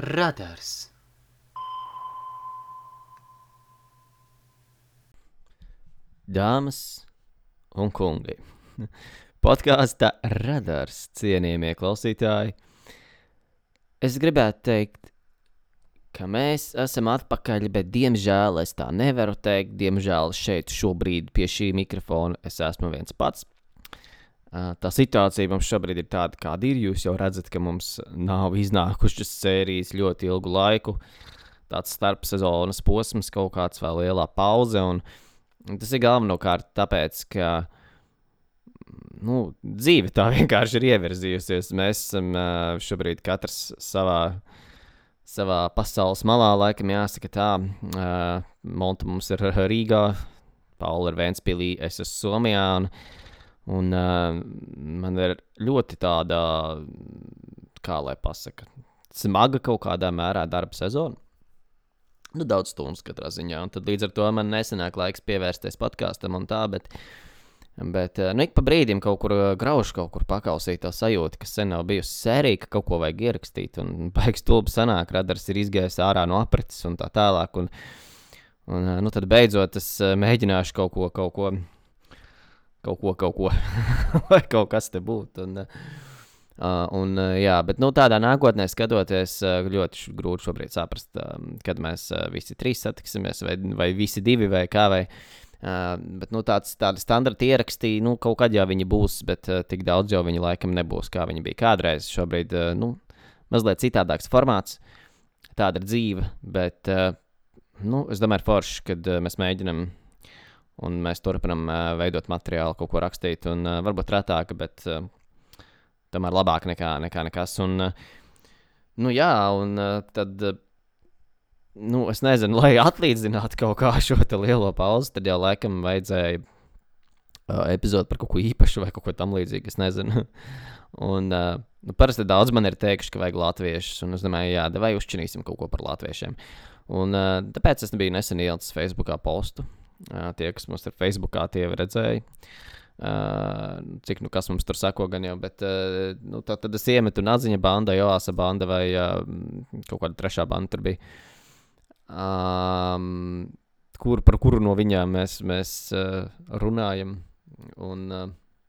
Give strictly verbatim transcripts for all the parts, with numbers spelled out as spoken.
Radars. Dāmas un kungi, podkāsta Radars, cienījamie klausītāji. Es gribētu teikt, ka mēs esam atpakaļ, bet diemžēl es tā nevaru teikt. Diemžēl šeit šobrīd pie šī mikrofona es esmu viens pats. Tā situācija mums šobrīd ir tāda, kāda ir. Jūs jau redzat, ka mums nav iznākušas sērijas ļoti ilgu laiku. Tāds starpsezonas posms, kaut kāds vēl lielā pauze. Un tas ir galvenokārt tāpēc, ka nu, dzīve tā vienkārši ir ievirzījusies. Mēs esam šobrīd katrs savā, savā pasaules malā, laikam jāsaka tā. Monta mums ir Rīgā, Paula ir Ventspilī, es esmu Somijā. Un Un uh, man ir ļoti tāda, kā lai pasaka, smaga kaut kādā mērā darba sezona. Nu, daudz stundas katrā ziņā. Un tad līdz ar to man nesanāk laiks pievērsties podkāstam un tā, bet, bet nu, ik pa brīdim kaut kur graušu, kaut kur pakausīt tā sajūta, ka sen nav bijusi sērija, ka kaut ko vajag ierakstīt. Un baigs tulbi sanāk, radars ir izgājis ārā no apretes un tā tālāk. Un, un nu, tad beidzot es mēģināšu kaut ko, kaut ko, kaut ko, kaut ko, lai kaut kas te būtu. Un, uh, un, uh, jā, bet nu, tādā nākotnē skatoties, uh, ļoti grūti šobrīd saprast, uh, kad mēs uh, visi trīs satiksimies, vai, vai visi divi, vai kā, vai. Uh, bet nu, tāds, tādi standarti ierakstī, nu, kaut kad jau viņi būs, bet uh, tik daudz jau viņi laikam nebūs, kā viņi bija kādreiz. Šobrīd, uh, nu, mazliet citādāks formāts, tāda ir dzīve, bet, uh, nu, es domāju, forši, kad uh, mēs mēģinam un mēs turpinam uh, veidot materiālu, kaut ko rakstīt, un uh, varbūt retāk, bet uh, tomēr labāk nekā, nekā nekas. Un, uh, nu jā, un uh, tad, uh, nu, es nezinu, lai atlīdzinātu kaut kā šo te lielo pauzi, tad jau laikam vajadzēja uh, epizodu par kaut ko īpašu vai kaut ko tam līdzīgu, es nezinu. un, uh, nu, parasti daudz man ir teikuši, ka vajag latviešus, un es domāju, jā, vai uzšķinīsim kaut ko par latviešiem. Un uh, tāpēc es biju nesen ielicis Facebookā postu. Uh, tie, kas mums ir Facebookā, tie jau redzēja, uh, cik nu kas mums tur sako gan jau, bet uh, nu, tā, tad es iemetu Nadziņa banda, Joāsa banda vai uh, kaut kāda trešā banda tur bija, um, kur, par kuru no viņām mēs, mēs uh, runājam. Un uh,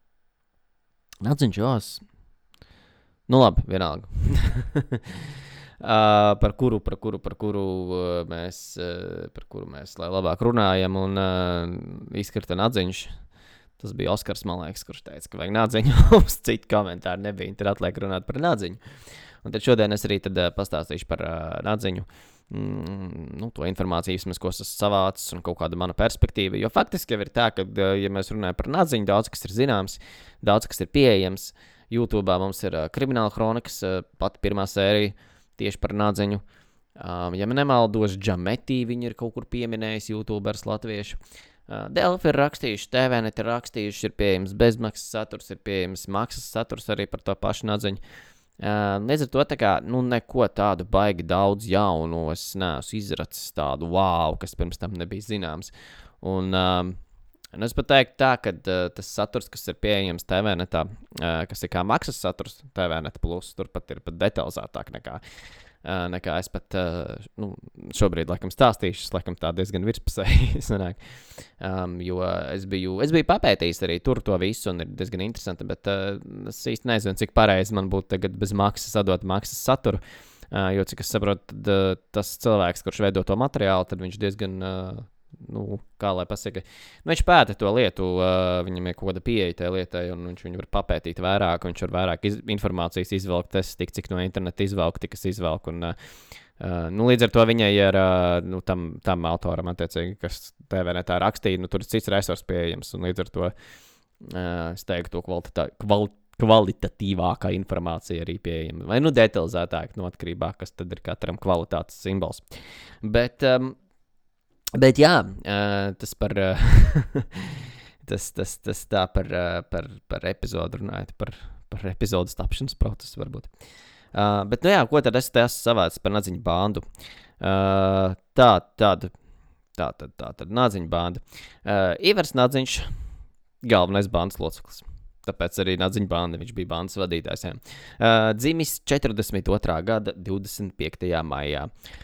Nadziņš, Joās, nu labi, vienalga. Uh, par kuru, par kuru, par kuru uh, mēs, uh, par kuru mēs, lai labāk runājam, un uh, izkrita Nadziņš. Tas bija Oskars, man liekas, kurš teica, ka vajag Nadziņu. Mums citu komentāru nebija, tad atliek runāt par Nadziņu. Un tad šodien es arī tad uh, pastāstīšu par uh, Nadziņu, mm, nu, to informāciju, vismaz, ko esmu savācis, un kaut kāda mana perspektīva. Jo faktiski jau ir tā, ka, uh, ja mēs runājam par Nadziņu, daudz kas ir zināms, daudz kas ir pieejams. YouTube'ā mums ir uh, Krimināla kronikas, uh, pati pirmā sērija, tieši par Nadziņu. Um, ja man nemaldos, Džametī viņi ir kaut kur pieminējis, YouTubers latviešu. Uh, Delfi ir rakstījuši, T V net ir rakstījuši, ir pieejams bezmaksas saturs, ir pieejams maksas saturs arī par to pašu Nadziņu. Uh, līdz ar to tā kā, nu, neko tādu baigi daudz jaunu, es neesmu izracis tādu wow, kas pirms tam nebija zināms. Un, um, un es pat teiktu tā, ka uh, tas saturs, kas ir pieejams T V netā, uh, kas ir kā maksas saturs, T V net plus, tur pat ir pat detalizētāk nekā, uh, nekā es pat uh, nu, šobrīd laikam stāstīšu, es laikam tā diezgan virspusēji sanāk. Um, jo es biju, es biju papētījis arī tur to visu, un ir diezgan interesanti, bet uh, es īsti nezinu, cik pareizi man būtu tagad bez maksas sadot maksas saturu, uh, jo cik es saprotu, tad uh, tas cilvēks, kurš veido to materiālu, tad viņš diezgan... Uh, Nu, kā lai pasaka, nu, viņš pēta to lietu, uh, viņam ir kaut kāda pieeja tai lietai, un viņš viņu var papētīt vairāk, viņš var vairāk iz, informācijas izvelkt, es tik cik no interneta izvelku, tik es izvelku, un uh, nu, līdz ar to viņai ir, uh, nu, tam, tam autoram, attiecīgi, kas T V netā rakstīja, nu, tur ir cits resurs pieejams, un līdz ar to, uh, es teiktu, to kvalitā, kval, kvalitatīvākā informācija arī pieejama, vai, nu, detalizētāk, no atkarībā, kas tad ir katram kvalitātes simbols. Bet, um, Bet jā, tas par, tas, tas, tas tā par, par, par epizodu runājot, par, par epizodu tapšanas procesu varbūt. Uh, bet, nu jā, ko tad es te esmu savācis par Nadziņu bandu? Uh, tā, tāda, tā, tā, tā, tā, Nadziņu banda. Uh, Ivars Nadziņš, galvenais bandas loceklis. tāpēc arī Nadziņa banda, viņš bija bandas vadītājs. Jā. Uh, dzimis četrdesmit otrā gada divdesmit piektajā maijā.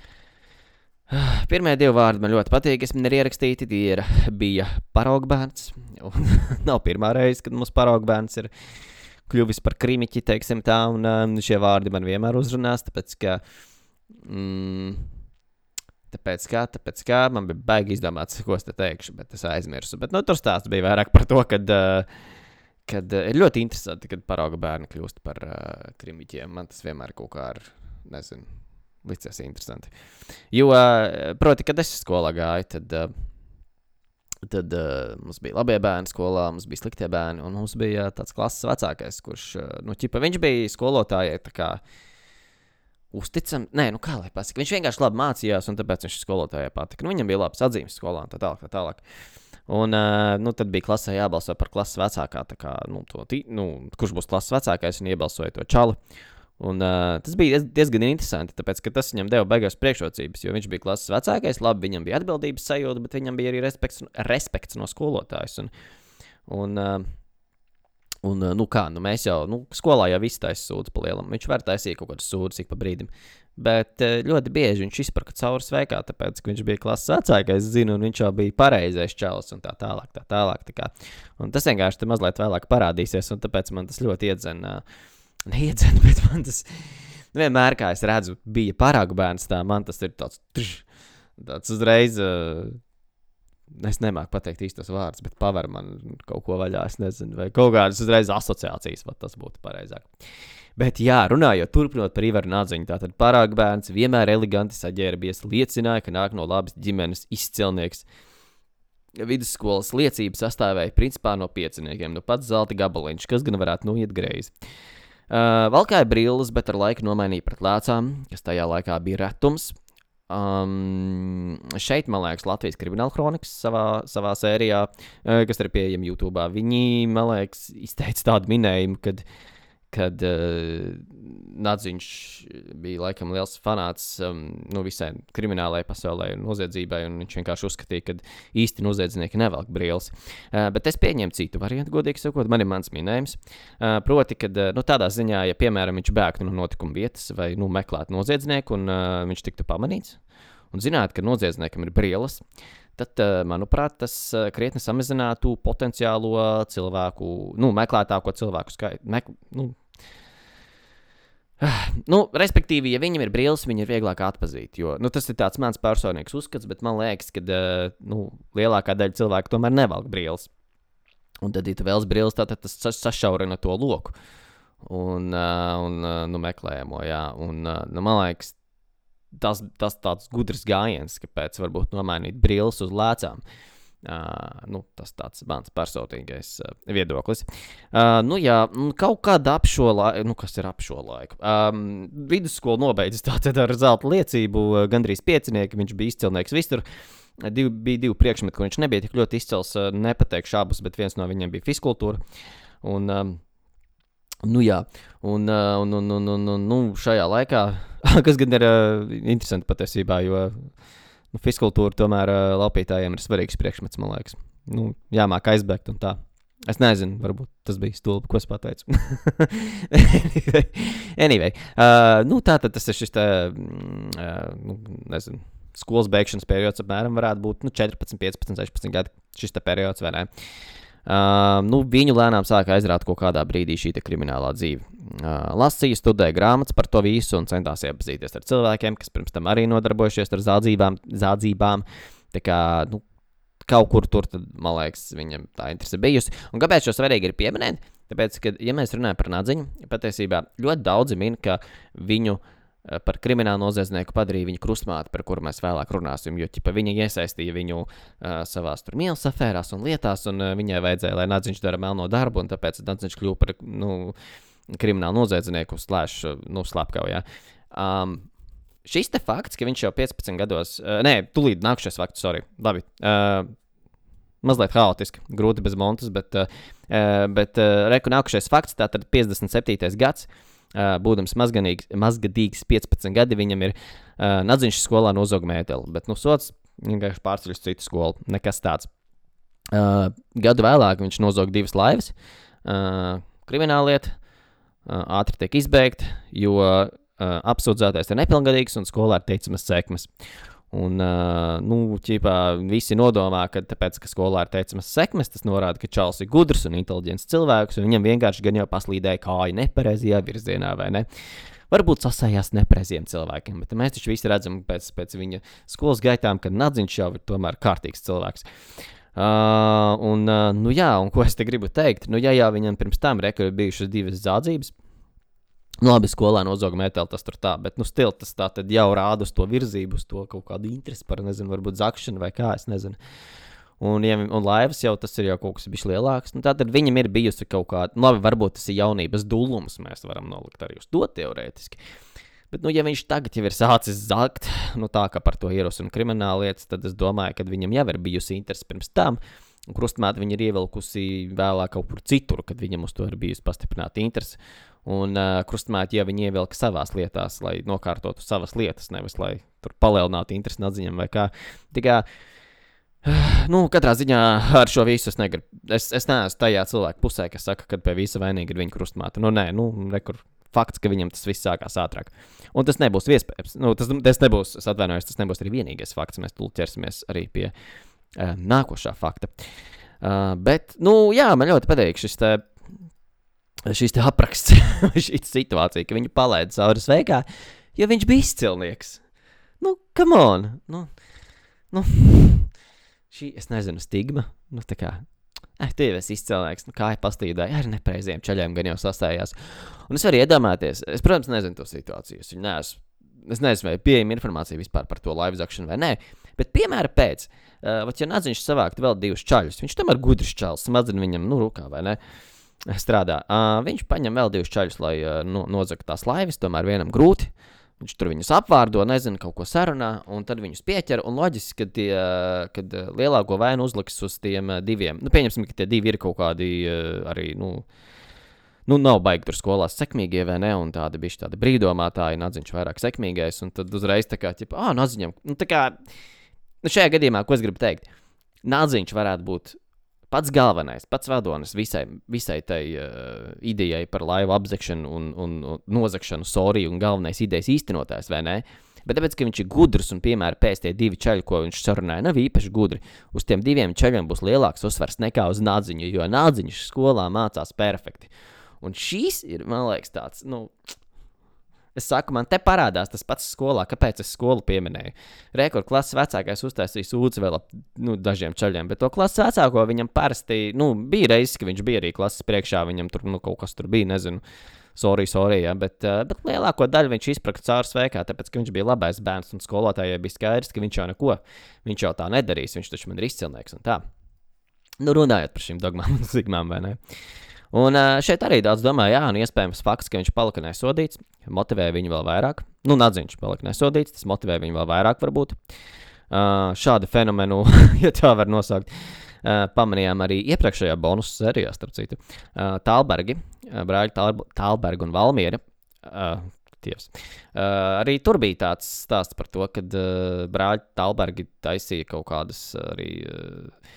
Pirmie divi vārdi man ļoti patīk, kas man ir ierakstīti, tie ir, bija paraugbērns. Nav pirmā reize, kad mums paraugbērns ir kļuvis par krimiķi, teiksim tā, un um, šie vārdi man vienmēr uzrunās, tāpēc, ka, mm, tāpēc, kā, tāpēc, kā, man bija baigi izdomāts, ko es te teikšu, bet es aizmirsu. Bet, nu, tur stāsts bija vairāk par to, kad, uh, kad uh, ir ļoti interesanti, kad parauga bērni kļūst par uh, krimiķiem. Man tas vienmēr kaut kā ar, nezinu, licies interesanti. Jo, uh, proti, kad es skolā gāju, tad, uh, tad uh, mums bija labie bērni skolā, mums bija sliktie bērni, un mums bija tāds klases vecākais, kurš, uh, nu, ķipa, viņš bija skolotājai tā kā uzticam, nē, nu kā lai pasaka, viņš vienkārši labi mācījās, un tāpēc viņš skolotājai patika. Nu, viņam bija labs atzīmes skolā, un tā tālāk, tā tālāk. Un, uh, nu, tad bija klasē jābalso par klases vecākā, tā kā, nu, to, tī, nu, kurš būs klases vecākais, un iebalsoja to čali. Un uh, tas bija diezgan interesanti, tāpēc, ka tas viņam deva beigās priekšrocības, jo viņš bija klases vecākais, labi, viņam bija atbildības sajūta, bet viņam bija arī respekts, respekts no skolotājs. Un, un, uh, un uh, nu kā, nu mēs jau, nu, skolā jau visi taisa sūdz pa lielam, viņš var taisīt kaut kādas sūdzes ik pa brīdim. Bet uh, ļoti bieži viņš izpraka cauri sveikā, tāpēc, ka viņš bija klases vecākais, zinu, un viņš jau bija pareizais čalis un tā tālāk, tā tālāk. Tā kā. Un tas vienkārši te mazliet vēlāk parādīsies, un tāpēc man tas ļoti iedzen, uh, neiedzen, bet man tas vienmēr, kā es redzu, bija parāgu bērns tā, man tas ir tāds, trš, tāds uzreiz, uh, es nemāku pateikt īstos vārdus, bet paver man kaut ko vaļā, es nezinu, vai kaut kādas uzreiz asociācijas, vai tas būtu pareizāk. Bet jā, runājot, turpinot par Ivaru Nadziņu, tātad parāgbērns vienmēr eleganti saģērbies, liecināja, ka nāk no labas ģimenes izcilnieks. Vidusskolas liecības sastāvēja principā no pieciniekiem, nu pats zelta gabaliņš, kas gan varētu noiet greizi. Uh, valkāja brilles, bet ar laiku nomainīja pret lēcām, kas tajā laikā bija retums. Um, šeit, man liekas, Latvijas krimināla kronikas savā, savā sērijā, uh, kas ir pieejama YouTube'ā, viņi, man liekas, izteica tādu minējumu, kad kad uh, Nadziņš bija laikam liels fanāts um, nu, visai kriminālajai pasaulē un noziedzībai, un viņš vienkārši uzskatīja, ka īsti noziedznieki nevelk brilles. Uh, bet es pieņēmu citu variantu, godīgi sakot, man ir mans minējums. Uh, proti, kad uh, nu, tādā ziņā, ja piemēram viņš bēgtu no notikuma vietas vai nu, meklētu noziedznieku, un uh, viņš tiktu pamanīts, un zinātu, ka noziedzniekam ir brilles, tad, uh, manuprāt, tas uh, krietni samazinātu potenciālo cilvēku, nu, meklētāko cilvēku skaitu. Mek, nu, Nu, respektīvi, ja viņam ir brilles, viņi ir vieglāk atpazīt, jo, nu, tas ir tāds mans personīgs uzskats, bet man liekas, ka, nu, lielākā daļa cilvēku tomēr nevelk brilles. Un tad, ja tu vēlas brilles, tad tas sašaurina to loku un, un nu, meklējamo, jā. Un, nu, man liekas, tas, tas tāds gudrs gājiens, kāpēc varbūt nomainīt brilles uz lēcām. Uh, nu, tas tāds mans personīgais uh, viedoklis. Uh, nu jā, kaut kādā ap šo laiku, nu kas ir ap šo laiku, um, vidusskolu nobeidzis tātad ar zelta liecību, uh, gandrīz piecinieki, viņš bija izcilnieks visur, div, bija divi priekšmeti, kur viņš nebija tik ļoti izcils, uh, nepateikšu abus, bet viens no viņiem bija fiskultūra, un, um, nu jā, un, uh, un, un, un, un, un nu, šajā laikā, kas gan ir uh, interesanti patiesībā, jo nu, fiskultūra tomēr uh, laupītājiem ir svarīgs priekšmets, man liekas. Nu, jāmāk aizbēgt un tā. Es nezinu, varbūt tas bija stulbi, ko es pateicu. anyway, uh, nu tātad tas ir šis te, uh, nu, nezinu, skolas beigšanas periods apmēram varētu būt, nu, četrpadsmit, piecpadsmit, sešpadsmit gadi šis te periods, vai ne? Uh, nu, viņu lēnām sāka aizrāt kaut kādā brīdī šī te kriminālā dzīve. Uh, lasīja, studēja grāmatas par to visu un centās iepazīties ar cilvēkiem, kas pirms tam arī nodarbojušies ar zādzībām, zādzībām. Tā kā, nu, kaut kur tur, tad, man liekas, viņam tā interese bijusi. Un kāpēc šo svarīgi ir pieminēt? Tāpēc, ka, ja mēs runājam par Nadziņu, patiesībā ļoti daudzi min, ka viņu par kriminālu noziedznieku padarīja viņu krustmāti, par kuru mēs vēlāk runāsim, jo ķipa, viņa iesaistīja viņu uh, savās tur mielas afērās un lietās, un uh, viņai vajadzēja, lai Nadziņš dara melno darbu, un tāpēc Nadziņš kļuva par, nu, kriminālu noziedznieku slēš, nu, slapkaujā. Um, šis te fakts, ka viņš jau piecpadsmit gados, uh, nē, tulīt nākušais fakts, sorry, labi, uh, mazliet haotiski, grūti bez montas, bet, uh, bet uh, reku nākušais fakts, tātad piecdesmit septītais gads, Uh, būdams mazgadīgs piecpadsmit gadi, viņam ir uh, Nadziņš skolā nozoga mēteli, bet, nu, sots vienkārši pārceļ uz citu skolu, nekas tāds. Uh, gadu vēlāk viņš nozoga divas laivas, uh, krimināllieta, uh, ātri tiek izbeigta, jo uh, apsūdzētais ir nepilngadīgs un skolā ir teicamas sekmes. Un, uh, nu, ķipā, visi nodomā, ka tāpēc, ka skolā ir teicamas sekmes, tas norāda, ka čals ir gudrs un inteliģents cilvēks, un viņam vienkārši gan jau paslīdēja kāja nepareizajā virzienā, vai ne? Varbūt sasējās nepareiziem cilvēkiem, bet mēs taču visi redzam pēc, pēc viņa skolas gaitām, ka Nadziņš jau ir tomēr kārtīgs cilvēks. Uh, un, uh, nu jā, un ko es te gribu teikt? Nu jā, jā, viņam pirms tam reka ir bijušas divas zādzības. Nu, labi, skolā nozoga meteli, tas tur tā, bet, nu, stil tas tā tad jau rāda uz to virzību, uz to kaut kādu interesi par, nezinu, varbūt zakšanu vai kā, es nezinu. Un, ja, un laivas jau tas ir jau kaut kas bišķi lielāks, nu, tātad viņam ir bijusi kaut kāda, nu, labi, varbūt tas ir jaunības dullums, mēs varam nolikt arī uz to teorētiski. Bet, nu, ja viņš tagad jau ir sācis zakt, nu, tā kā par to ierosina krimināllietas, tad es domāju, ka viņam jau ir bijusi interesi pirms tam, un krustmāte viņa ir ievilkusi vēlāk kaut kur citur, kad viņam uz to ir bijusi pastiprināta interesi. Un uh, krustmāte jau viņa ievilka savās lietās, lai nokārtotu savas lietas, nevis lai tur palielinātu interesi Nadziņam vai kā. Tikai, uh, nu, katrā ziņā ar šo visu es negribu. Es, es neesmu tajā cilvēku pusē, kas saka, ka pie visa vainīga ir viņa krustmāte. Nu, nē, nu, rekur fakts, ka viņam tas viss sākās ātrāk. Un tas nebūs iespējams. Nu, tas, tas nebūs, es atvainojos, tas nebūs arī vienīgais fakts. Mēs tūlīt ķersimies arī pie uh, nākošā fakta. Uh, bet, nu, jā, man ļoti patīk šis te šīs te apraksts, šī situācija, ka viņu palaida cauri sveikā, jo viņš bija izcilnieks. Nu, come on. Nu, nu, šī, es nezinu, stigma. Nu, tā kā, eh, tu jau esi izcilnieks, nu, kāja pastīdāja, ar nepreiziem čaļiem gan jau sastājās. Un es varu iedomāties, es, protams, nezinu to situāciju, es viņu neesmu, es nezinu, vai pieejama informācija vispār par to laivu zakšanu vai nē, bet piemēra pēc, uh, vat, ja Nadziņš savākt vēl divus čaļus, viņš tomēr gudrs čaļus, smadzina viņam, nu, rukā, vai ne? Strādā. Uh, viņš paņem vēl divus čaļus, lai uh, no, nozaka tās laivas, tomēr vienam grūti. Viņš tur viņus apvārdo, nezinu, kaut ko sarunā, un tad viņus pieķer, un loģiski, kad, tie, kad lielāko vainu uzliks uz tiem diviem. Nu, pieņemsim, ka tie divi ir kaut kādi uh, arī, nu, nu, nav baigi tur skolās sekmīgie, vai ne, un tādi bišķi tādi brīdomātāji, Nadziņš vairāk sekmīgais, un tad uzreiz tā kā, ķipa, ā, Nadziņam, nu, tā kā, nu, šajā gadījumā, ko es gribu teikt, Nadziņš varētu būt pats galvenais, pats vadonis visai, visai tai uh, idejai par laivu apzekšanu un, un, un nozakšanu, sorry, un galvenais idejas īstenotājs, vai ne? Bet tāpēc, ka viņš ir gudrs un, piemēram, pēc tie divi čaļi, ko viņš sarunāja, nav īpaši gudri, uz tiem diviem čaļiem būs lielāks uzsvars nekā uz Nadziņu, jo Nadziņš skolā mācās perfekti. Un šīs ir, man liekas, tāds, nu... Es saku, man te parādās tas pats skolā, kāpēc es skolu pieminēju. Rekord klases vecākais uztaisīja sūdzi vēl ap nu, dažiem čaļiem, bet to klases vecāko viņam parasti, nu, bija reizes, ka viņš bija arī klases priekšā, viņam tur, nu, kaut kas tur bija, nezinu, sorry, sorry, ja, bet, uh, bet lielāko daļu viņš izpraka caur sveikā, tāpēc, ka viņš bija labais bērns un skolotājai bija skaidrs, ka viņš jau neko, viņš jau tā nedarīs, viņš taču man ir izcilnieks un tā. Nu, runājot par šīm dogmām un sigmām, vai ne? Un šeit arī daudz domā, jā, un iespējams fakts, ka viņš palika nesodīts, motivē viņu vēl vairāk. Nu, Nadziņš palika nesodīts, tas motivē viņu vēl vairāk varbūt. Uh, šādu fenomenu, ja tā var nosaukt, uh, pamanījām arī iepriekšējā bonusu sērijā, starp citu. Uh, Tālbergi, uh, brāļi Tāl- Tālbergi un Valmiera, uh, tievs. Uh, arī tur bija tāds stāsts par to, kad uh, brāļi Tālbergi taisīja kaut kādas arī... Uh,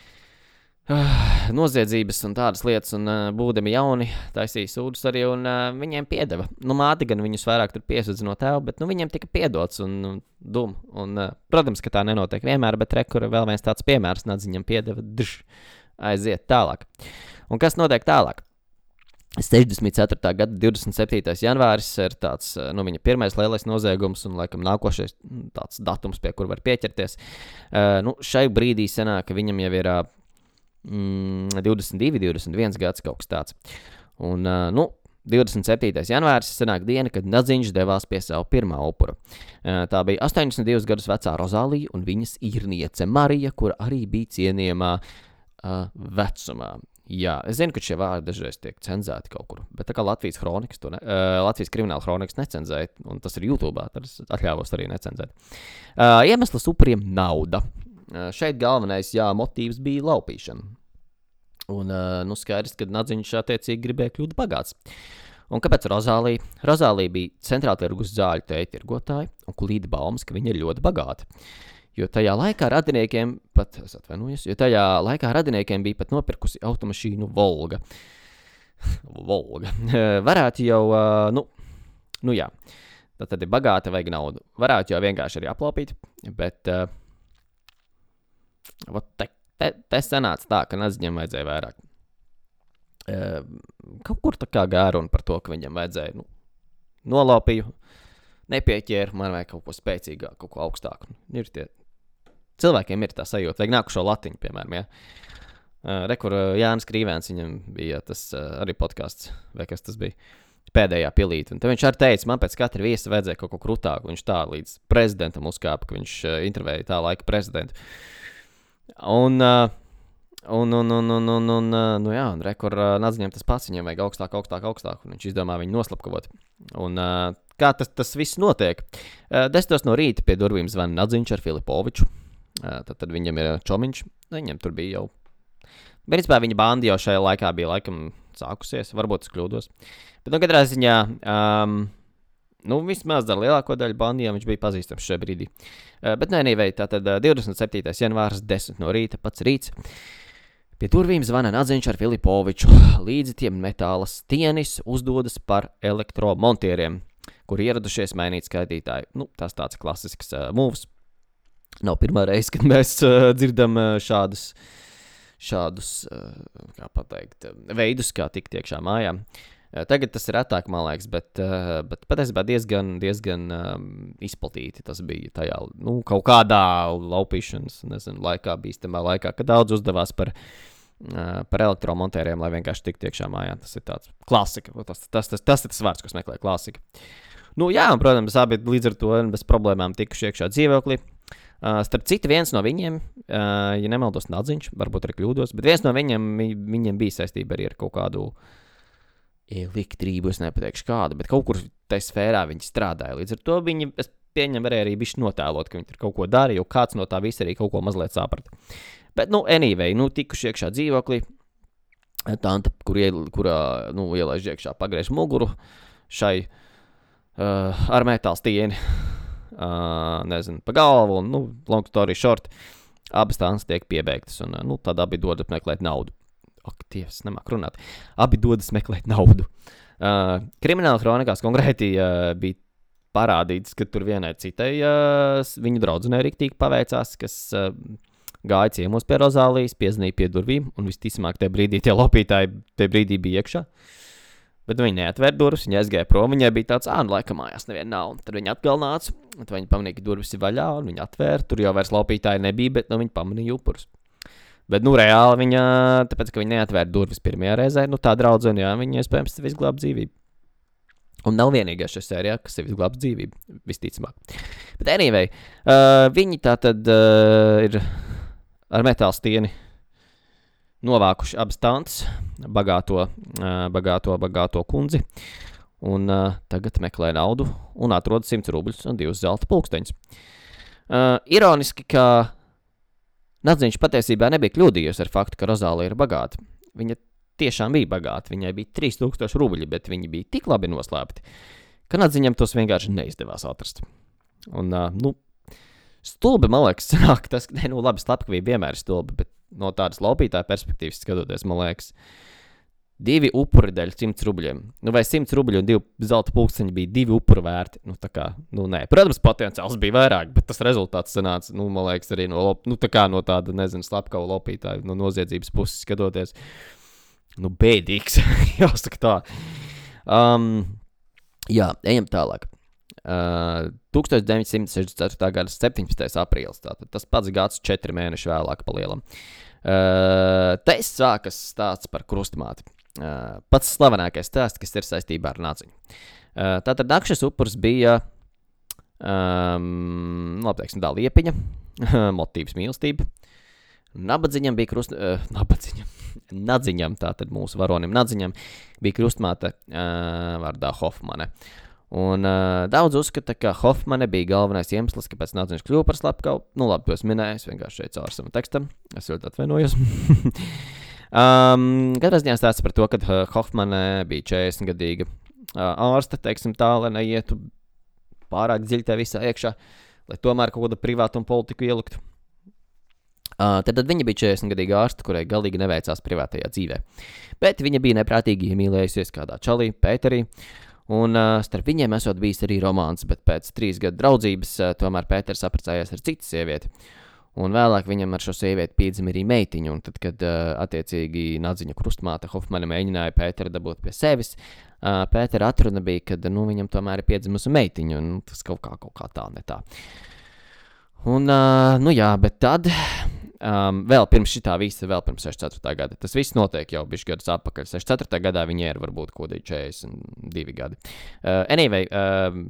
Uh, noziedzības un tādas lietas, un uh, būdami jauni taisīja sūdus arī, un uh, viņiem piedeva. Nu, māte gan viņus vairāk tur piesudza no tēva, bet nu, viņiem tika piedots un um, dum. Un, uh, protams, ka tā nenotiek vienmēr, bet re, kur vēl viens tāds piemērs, Nadziņam piedeva, drž, aiziet tālāk. Un kas notiek tālāk? sešdesmit ceturtā gada divdesmit septītais janvāris ir tāds, nu, viņa pirmais lielais noziegums un, laikam, nākošais tāds datums, pie kur var pieķerties. Uh, nu, šai brīdī sanāk, ka viņam jau ir... Uh, Mm, divdesmit divi, divdesmit viens gads kaut kas tāds. Un, uh, nu, divdesmit septītais janvāris sanāk diena, kad Nadziņš devās pie savu pirmā upura. Uh, tā bija astoņdesmit divus gadus vecā Rozālija un viņas īrniece Marija, kur arī bija cienījamā uh, vecumā. Jā, es zinu, ka šie vārdi dažreiz tiek cenzēti kaut kur, bet tā kā Latvijas kronikas, to ne, uh, Latvijas krimināla kronikas necenzēja, un tas ir YouTube'ā, tad es atļāvos arī necenzēt. Uh, iemesls upuriem nauda. Šeit galvenais, jā, motīvs bija laupīšana. Un, nu, skaidrs, ka Nadziņš attiecīgi gribēja kļūt bagāts. Un kāpēc Rozālija? Rozālija bija centrāltirgus zāļu tēja-tirgotāja un klīda baumas, ka viņa ir ļoti bagāta. Jo tajā laikā radiniekiem pat, es atvainojos, jo tajā laikā radiniekiem bija pat nopirkusi automašīnu Volga. Volga, varētu jau, nu, nu jā, tad, tad ir bagāta, vajag naudu. Varētu jau vienkārši arī aplaupīt, bet uh, te, te, te sanāca tā, ka Nadziņam vajadzēja vairāk. Uh, kaut kur tā kā gāra un par to, ka viņam vajadzēja, nu, nolaupīju, nepieķēru, man vajag kaut ko spēcīgāku, kaut ko augstāku. Ir tie, cilvēkiem ir tā sajūta, vajag nākušo latiņu, piemēram, ja. Uh, re, kur uh, Jānis Krīvēns, viņam bija tas uh, arī podcasts, vai kas tas bija, pēdējā pilīte. Un te viņš arī teica, man pēc katra viesa vajadzēja kaut ko krutāku. Viņš tā līdz prezidentam uzkāpa, ka viņš uh, intervēja tā laika prezidentu. Un, uh, un, un, un, un, un, un uh, nu jā, un re, kur uh, Nadziņam tas pats, viņam vajag augstāk, augstāk, augstāk. Un viņš izdomā viņu noslapkavot. Un uh, kā tas, tas viss notiek? Uh, desmitos no rīta pie durvīm zvana Nadziņš ar Filipoviču. Uh, tad, tad viņam ir čomiņš. Viņam tur bija jau. Principā viņa banda jau šajā laikā bija laikam sākusies. Varbūt es kļūdos. Bet, nu, katrā ziņā, um, nu, vismaz ar lielāko daļu bandijām viņš bija pazīstams šajā brīdī. Uh, bet, nē, nīvei, tātad uh, divdesmit septītais janvārs, desmit no rīta, pats rīts. Pie durvīm zvana Nadziņš ar Filipoviču. Līdzi tiem metāla stienis uzdodas par elektromontieriem, kuri ieradušies mainīt skaitītāju. Nu, tas tāds klasisks uh, moves. Nav pirmā reize, kad mēs uh, dzirdam uh, šādus, šādus uh, kā pateikt, veidus, kā tikt iekšā mājām. Uh, tagad tas ir retāk, man liekas, bet, uh, bet patiesībā diezgan, diezgan um, izplatīti tas bija tajā, nu, kaut kādā laupīšanas, nezinu, laikā, bīstamā laikā, kad daudz uzdevās par, uh, par elektromontēriem, lai vienkārši tikt iekšā mājā. Tas ir tāds klasika, tas, tas, tas, tas ir tas vārds, ko meklē klasika. Nu, jā, un, protams, abi līdz ar to bez problēmām tikuši iekšā dzīvoklī. Uh, starp citu, viens no viņiem, uh, ja nemaldos Nadziņš, varbūt arī kļūdos, bet viens no viņiem, viņiem bija saistība arī ar kaut kādu elektrību, es nepateikšu kādu, bet kaut kur tajā sfērā viņi strādāja. Līdz ar to viņi, es pieņem, varēja arī bišķi notēlot, ka viņi tur kaut ko darīja, jo kāds no tā visa arī kaut ko mazliet saprata. Bet, nu, anyway, nu, tikuši iekšā dzīvoklī, tante, kur, iel, kurā, nu, ielaiž iekšā pagriež muguru šai uh, ar metāla stieni. Uh, nezinu, pa galvu, un, nu, long story short, abas tānas tiek piebeigtas, un, nu, tad abi dodas meklēt naudu. Ak, Dievs, nemāk runāt. Abi dodas meklēt naudu. Uh, Krimināla kronikās konkrēti uh, bija parādīts, ka tur vienai citai uh, viņu draudzenei riktīgi paveicās, kas uh, gāja ciemos pie Rozālijas, piezvanīja pie durvīm, un visticamāk, tie brīdī tie lopītāji tie brīdī bija iekšā. Bet viņi neatvēra durvis, viņa aizgāja prom, viņai bija tāds, ā, nu, laikam mājās neviena nav. Tad viņa atkal nāca, tad viņa pamanīja, ka durvis ir vaļā, un viņa atvēra, tur jau vairs laupītāji nebija, bet, nu, viņa pamanīja upurus. Bet, nu, reāli viņa, tāpēc, ka viņa neatvēra durvis pirmajā reizē, nu, tā draudzene, jā, viņa iespējams sev izglāb dzīvību. Un nav vienīgais šajā sērijā, kas sev izglāb dzīvību, visticamāk. Bet, anyway, uh, viņi tā tad uh, ir ar metāla stieni novākuši abas tantes, bagāto, uh, bagāto, bagāto kundzi, un uh, tagad meklē naudu un atrod simt rubļus un divus zelta pulksteņus. Uh, ironiski, ka Nadziņš patiesībā nebija kļūdījies ar faktu, ka Rozālija ir bagāta. Viņa tiešām bija bagāta, viņai bija trīs tūkstoši rubļi, bet viņi bija tik labi noslēpti, ka Nadziņam tos vienkārši neizdevās atrast. Un, uh, nu, stulbi, man liekas, sanāk tas, ne, nu, labi, slepkavība vienmēr ir stulbi, bet no tādas laupītāja perspektīvas skatoties, man liekas, divi upuri dēļ simts rubļiem. Nu, vai simts rubļi un divi zelta pulksteņi bija divi upuri vērti? Nu, tā kā, nu, nē. Protams, potenciāls bija vairāk, bet tas rezultāts sanāca, nu, man liekas, arī no, nu, tā kā no tāda, nezinu, slepkavu laupītāju, no noziedzības puses skatoties. Nu, bēdīgs, jāsaka tā. Um, jā, ejam tālāk. Uh, deviņpadsmit sešdesmit ceturtā gada septiņpadsmitais aprīlis, tātad tas pats gads četri mēneši vēlāk pa lielam. Uh, te sākas stāsts par krustmāti. Uh, pats slavenākais stāsts, kas ir saistībā ar Nadziņu. Uh, tātad nakšas upurs bija, um, labi teiksim tā, liepiņa, motīvs mīlestība. Nabadziņam bija krust... Uh, nabadziņam. Nadziņam, tātad mūsu varonim Nadziņam, bija krustmāte uh, vārdā Hofmane. Un uh, daudz uzskata, ka Hofmane bija galvenais iemesls, kāpēc Nadziņš kļuva par slepkavu. Nu labi, to es minēju, es vienkārši šeit caur savam tekstam. Es ļoti atvainojos. um, Katrā ziņā stāsts par to, ka uh, Hofmane bija četrdesmitgadīga uh, ārste, teiksim tā, lai neietu pārāk dziļi tā visā iekšā, lai tomēr kaut kāda privātu un politiku ieliktu. Uh, tad, tad viņa bija četrdesmitgadīga ārsta, kurai galīgi neveicās privātajā dzīvē. Bet viņa bija neprātīgi iemīlējusies kādā čalī, Pēterī, un uh, starp viņiem esot bijis arī romāns, bet pēc trīs gadu draudzības uh, tomēr Pēters apprecējās ar citu sievieti. Un vēlāk viņam ar šo sievieti piedzima arī meitiņu, un tad, kad uh, attiecīgi Nadziņa krustmāte Hofmana mēģināja Pēteru dabūt pie sevis, uh, Pētera atruna bija, kad nu, viņam tomēr ir piedzimusi meitiņu, un tas kaut kā, kaut kā tā, ne tā. Un, uh, nu jā, bet tad... Um, vēl pirms šitā visa, vēl pirms sešdesmit ceturtā gada. Tas viss notiek jau bišķi gadus atpakaļ. sešdesmit ceturtā gadā viņai ir varbūt kodīgi četrdesmit divi gadi. Uh, anyway, um,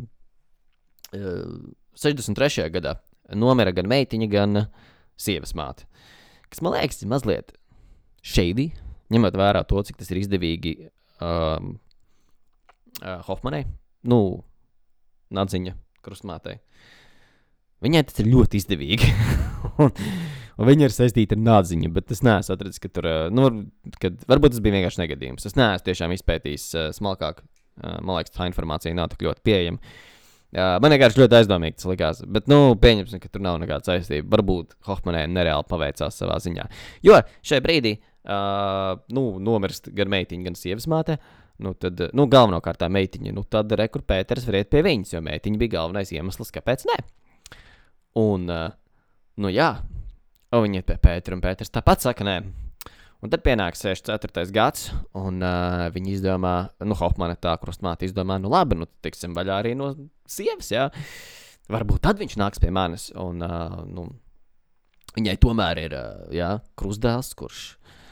uh, sešdesmit trešajā gadā nomira gan meitiņa, gan sievas māte. Kas man liekas ir mazliet shady, ņemot vērā to, cik tas ir izdevīgi um, uh, Hofmanai, nu, Nadziņa krustmātei. Viņai tas ir ļoti izdevīgi. un, un viņa ir saistīta ar Nadziņu, bet es neesmu atradzis, ka tur, nu, kad, varbūt tas bija vienkārši negadījums. Es neesmu tiešām izpētījis uh, smalkāk. Uh, man liekas, tā informācija nav tik ļoti pieejama. Uh, man vienkārši ļoti aizdomīgi tas likās, bet, nu, pieņemsim, ka tur nav nekāda saistība. Varbūt Hofmanai nereāli paveicās savā ziņā. Jo šai brīdī, uh, nu, nomirst gan meitiņa, gan sievas māte, nu, tad, nu, galvenokārt tā meitiņa, nu, tad rekur Pēters var iet pie viņas, jo meitiņa bija galvenais iemesls, kāpēc ne. Un, uh, nu jā, un viņi iet pie Pētera, un Pēters tāpat saka, nē. Un tad pienāk sešdesmit ceturtais gads, un uh, viņi izdomā, nu, Hofmana tā krustmāte izdomā, nu labi, nu, tiksim vaļā arī no sievas, jā. Varbūt tad viņš nāks pie manis, un, uh, nu, viņai tomēr ir, uh, jā, krustdēls, kurš,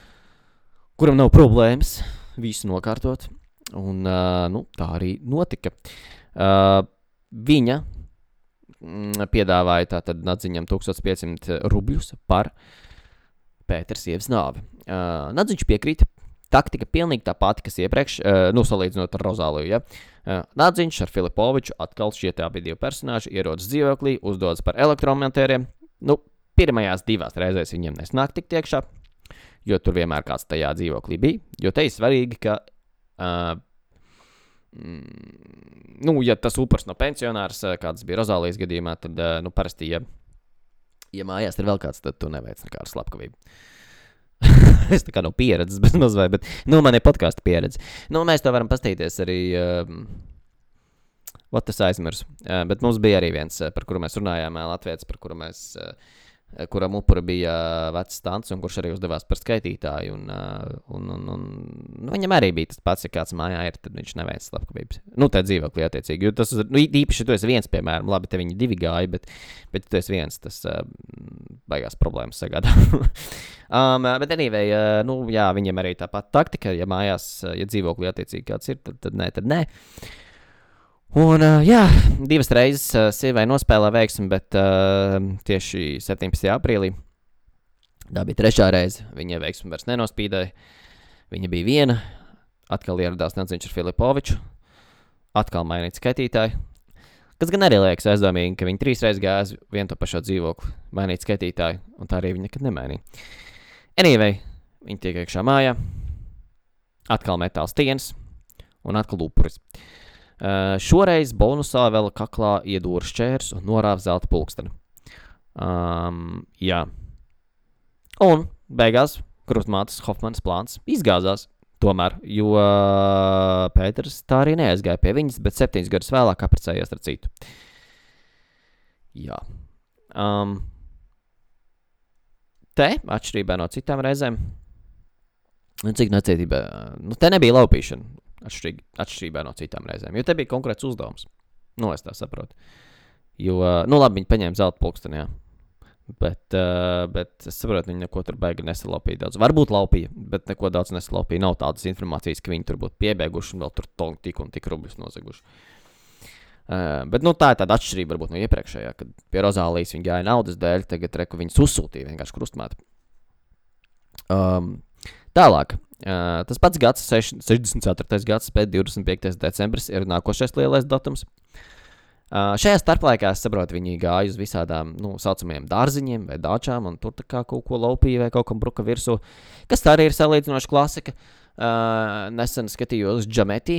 kuram nav problēmas visu nokārtot, un, uh, nu, tā arī notika. Uh, viņa piedāvāja tātad Nadziņam tūkstoš piecsimt rubļus par Pētera sievas nāvi. Uh, Nadziņš piekrīt, taktika pilnīgi tā pati, kas iepriekš, uh, nu, salīdzinot ar Rozāliju, ja. Uh, Nadziņš ar Filipoviču atkal šie tā bija divi personāži, ierodas dzīvoklī, uzdodas par elektromontēriem. Nu, pirmajās divās reizēs viņiem nesnāk tik tiekšā, jo tur vienmēr kāds tajā dzīvoklī bija, jo te ir svarīgi, ka uh, Mm, nu, ja tas upurs no pensionārs, kāds bija Rozālijas gadījumā, tad, nu, parasti, ja, ja mājās ir vēl kāds, tad tu neveic nekādu slepkavību. Es tā kā nav pieredzes, bet mazvai, bet, nu, man ir podkāsta pieredze. Nu, mēs to varam pastīties arī, um, vat tas aizmirs, uh, bet mums bija arī viens, par kuru mēs runājām, latviets, par kuru mēs, uh, kuram upura bija vecs stants, un kurš arī uzdevās par skaitītāju, un, un, un, un nu, viņam arī bija tas pats, ja kāds mājā ir, tad viņš neveic slepkavības. Nu, tā dzīvoklī attiecīgi, jo tas, nu, īpaši, tu esi viens, piemēram, labi, te viņi divi gāja, bet, bet tu esi viens, tas uh, baigās problēmas sagādā. um, bet anyway, uh, nu, jā, viņam arī tāpat taktika, ja mājās, ja dzīvoklī attiecīgi kāds ir, tad, tad nē, tad nē. Un, uh, jā, divas reizes uh, sievai nospēlē veiksmi, bet uh, tieši septiņpadsmitajā aprīlī, tā bija trešā reize, viņa veiksmi vairs nenospīdēja, viņa bija viena, atkal ieradās Nadziņš ar Filipoviču, atkal mainīt skaitītāju, kas gan arī liekas aizdomīgi, ka viņi trīs reizes gāja vien to pašā dzīvokli mainīt skaitītāju, un tā arī viņa nekad nemainīja. Anyway, viņi tiek iekšā mājā, atkal metāls tienas un atkal upuris. Uh, šoreiz bonusā vēl kaklā iedūra šķērs un norāva zelta pulksteni. Um, jā. Un beigās krustmātes Hofmanas plāns izgāzās tomēr, jo uh, Pēters tā arī neaizgāja pie viņas, bet septiņus gadus vēlāk apprecējās ar citu. Jā. Um, te, atšķirībā no citām reizēm, cik necietībā, nu, te nebija laupīšana. Atšķirīgi, atšķirībā no citām reizēm, jo te bija konkrēts uzdevums. Nu, es tā saprotu. Jo, nu labi, viņi paņēma zelta pulksteni, jā. Bet, uh, bet es saprotu, viņi neko tur baigi nesalaupīja daudz. Varbūt laupīja, bet neko daudz nesalaupīja. Nav tādas informācijas, ka viņi tur būtu piebeiguši un vēl tur tongi tik un tik rubļus nozaguši. Uh, bet, nu, tā ir tāda atšķirība varbūt no iepriekšējā, kad pie Rozālijas viņi gāja naudas dēļ, tagad reku viņas uzsūtīja vienkārši krustmāti. Um, tālāk. Uh, tas pats gads, sešdesmit ceturtais gads, pēc divdesmit piektais decembris ir nākošais lielais datums. Uh, šajā starplaikā, es saprotu, viņi gāja uz visādām, nu, saucamajiem dārziņiem vai dāčām, un tur tā kā kaut ko laupīja vai kaut kam bruka virsū, kas tā arī ir salīdzinoša klasika. Uh, nesen skatījos Džameti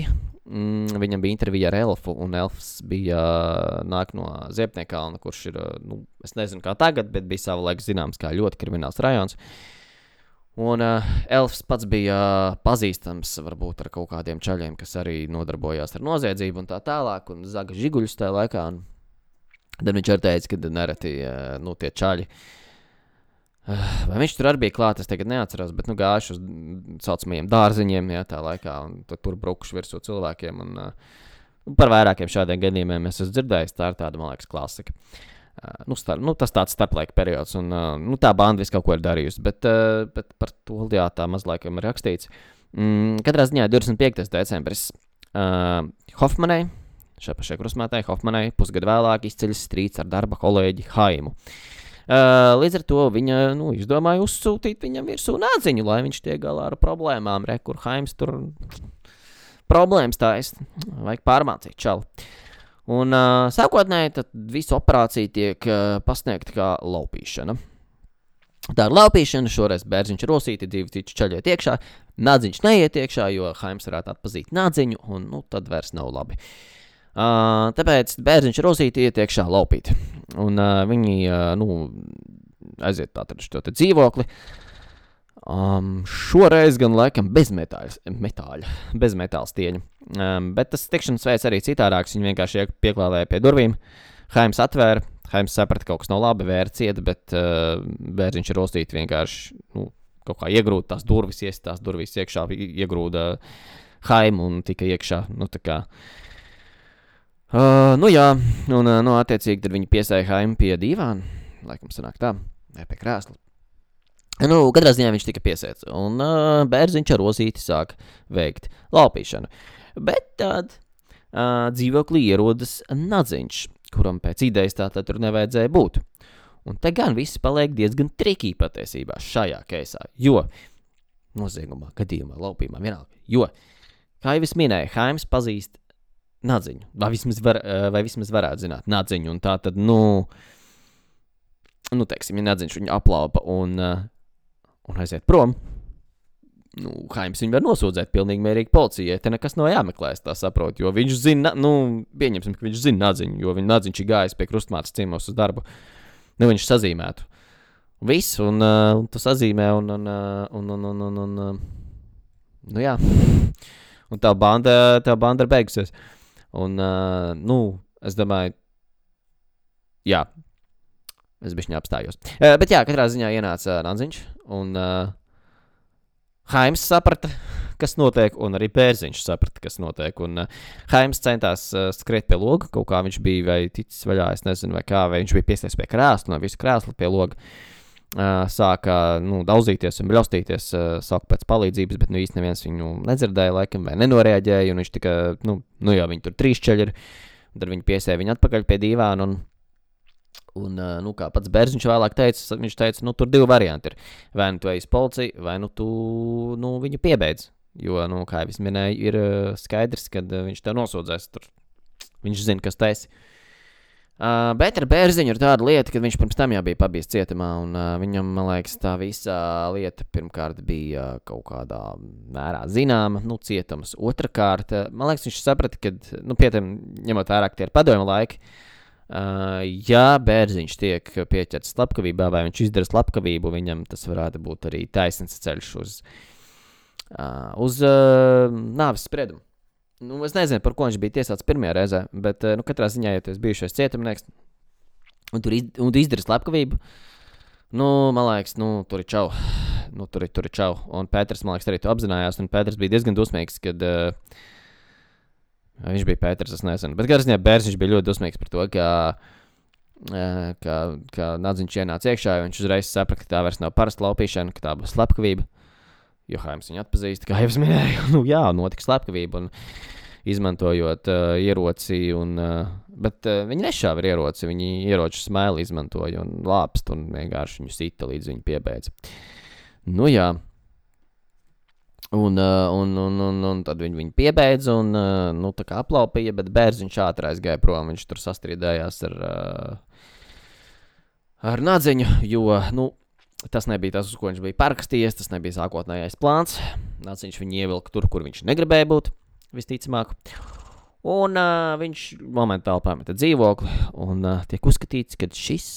mm, viņam bija intervija ar Elfu, un Elfs bija nāk no Ziepniekalna, kurš ir, nu, es nezinu kā tagad, bet bija savulaik zināms kā ļoti krimināls rajons. Un uh, Elfs pats bija pazīstams varbūt ar kaut kādiem čaļiem, kas arī nodarbojās ar noziedzību un tā tālāk, un zaga žiguļus tajā laikā. Un tad viņš arī teica, ka nereti, uh, nu, tie čaļi, uh, vai viņš tur arī bija klāt, es tagad neatceros, bet, nu, gājuši uz saucamajiem dārziņiem, jā, tā laikā, un tur brukuši virsū cilvēkiem, un uh, par vairākiem šādiem gadījumiem es esmu dzirdējis, tā ir tāda, man liekas, klasika. Uh, nu, starp, nu, tas tāds starplaika periods, un uh, nu, tā banda visu kaut ko ir darījusi, bet, uh, bet par to, jā, tā maz laikam ir rakstīts. Mm, katrā ziņā divdesmit piektais decembris uh, Hofmanai, šai pašai krustmātei Hofmanai, pusgadu vēlāk izceļas strīds ar darba kolēģi Haimu. Uh, līdz ar to viņa, nu, izdomāja uzsūtīt viņam virsū nādziņu, lai viņš tiek galā ar problēmām, re, kur Haims tur problēmas taist, vajag pārmācīt čalu. Un uh, sākotnēji tad visa operācija tiek uh, pasniegta kā laupīšana. Tā ir laupīšana, šoreiz Bērziņš Rosīti divi citi čaļiet iekšā, nādziņš neiet iekšā, jo Haims varētu atpazīt nādziņu, un nu, tad vairs nav labi. Uh, tāpēc Bērziņš Rosīti iet iekšā laupīt. Un uh, viņi uh, nu, aiziet tātad šo te dzīvokli. Um, šoreiz gan laikam bez metāļa, metāļa, bez metāla stieņa. Um, bet tas tikšanas veids arī citādāks, viņi vienkārši pieklāvēja pie durvīm. Haims atvēra, Haims saprata, ka kaut kas nav labi, vēra ciet, bet uh, Bērziņš Rostīti vienkārši nu, kaut kā iegrūda tās durvis, ies tās durvis iekšā, iegrūda Haimu un tika iekšā, nu tā kā. Uh, nu jā, un uh, nu, attiecīgi tad viņi piesēja Haimu pie divāna, laikam sanāk tā, vai pie krēsla. Nu, katrā ziņā viņš tika piesēts, un uh, Bērziņš ar Rosīti sāk veikt laupīšanu. Bet tad uh, dzīvoklī ierodas nadziņš, kuram pēc idejas tātad tur nevajadzēja būt. Un te gan viss paliek diezgan trikī patiesībā šajā keisā, jo noziegumā, gadījumā, laupījumā vienalga, jo, kā jau es minēju, Haims pazīst nadziņu, vai vismaz, var, vai vismaz varētu zināt nadziņu, un tā tad, nu, nu teiksim, ja nadziņš viņu aplaupa un, un aiziet prom, nu, Haims viņu var nosūdzēt pilnīgi mierīgi policijai, te nekas nav jāmeklēs, tā saprot, jo viņš zina, nu, pieņemsim, ka viņš zina nadziņu, jo viņa nadziņš ir gājis pie krustmātes ciemos uz darbu, nu, viņš sazīmētu. Viss, un, uh, un tu sazīmē, un, un, un, un, un, un, un, nu jā, un tā banda, tā banda ir beigusies. Un, uh, nu, es domāju, jā, es bišķiņ apstājos. Uh, bet jā, katrā ziņā ienāca nadziņš, un uh, Haims saprata, kas notiek, un arī Bērziņš saprata, kas notiek, un uh, Haims centās uh, skriet pie loga, kaut kā viņš bija vai ticis vaļā, es nezinu, vai kā, vai viņš bija piesties pie krēsla, no visu krēslu pie loga, uh, sāka, nu, daudzīties un bļaustīties, uh, sāka pēc palīdzības, bet, nu, īsti neviens viņu nedzirdēja, laikam, vai nenoreaģēja, un viņš tika, nu, nu jā, viņi tur trīs čeļi ir, un tad viņi piesēja viņu atpakaļ pie divāna, un Un, nu, kā pats Bērziņš vēlāk teica, viņš teica, nu, tur divi varianti ir. Vai nu tu ej uz policiju, vai nu tu, nu, viņu piebeidz. Jo, nu, kā jau es minēju, ir skaidrs, kad viņš tev nosūdzēs. Tur. Viņš zina, kas tu esi. Uh, bet ar Bērziņu ir tāda lieta, ka viņš pirms tam jau bija pabijis cietumā, un uh, viņam, man liekas, tā visa lieta pirmkārt bija uh, kaut kādā mērā zināma, nu, cietums. Otrakārt, uh, man liekas, viņš saprata, ka, nu, pietam, ņemot vērā, ka tie ir padomju laiki, Uh, ja Bērziņš tiek pieķerts slepkavībā vai viņš izdara slepkavību, viņam tas varētu būt arī taisnīgs ceļš uz, uh, uz uh, nāves spriedumu. Nu, es nezinu, par ko viņš bija tiesāts pirmajā reizē, bet uh, nu, katrā ziņā, ja tu esi bijušais cietumnieks un tu iz, izdari slepkavību, nu, man liekas, nu, tur ir čau. Nu, tur ir, tur ir čau. Un Pēters, man liekas, arī to apzinājās, un Pēters bija diezgan dusmīgs, kad... Uh, Viņš bija Pēters, es nezinu. Bet katrā ziņā Bērziņš bija ļoti dusmīgs par to, ka, ka, ka nadziņš ienāca iekšā, jo viņš uzreiz saprata, ka tā vairs nav parasta laupīšana, ka tā būs slepkavība. Jo Haims viņu atpazīst, kā jau es minēju. Nu jā, notika slepkavība un izmantojot uh, ieroci. Un, uh, bet uh, viņi nešāva ar ieroci, viņi ieroču smēli izmantoja un lāpst un vienkārši viņu sita līdz viņu piebeidza. Nu jā. Un, un, un, un, un tad viņi viņu piebeidza un, nu, tā kā aplaupīja, bet Bērziņš ātri aizgāja prom, viņš tur sastrīdējās ar, ar nadziņu, jo, nu, tas nebija tas, uz ko viņš bija parakstījies, tas nebija sākotnējais plāns. Nadziņš viņu ievilka tur, kur viņš negribēja būt, visticamāk. Un uh, viņš momentāli pameta dzīvokli, un uh, tiek uzskatīts, ka šis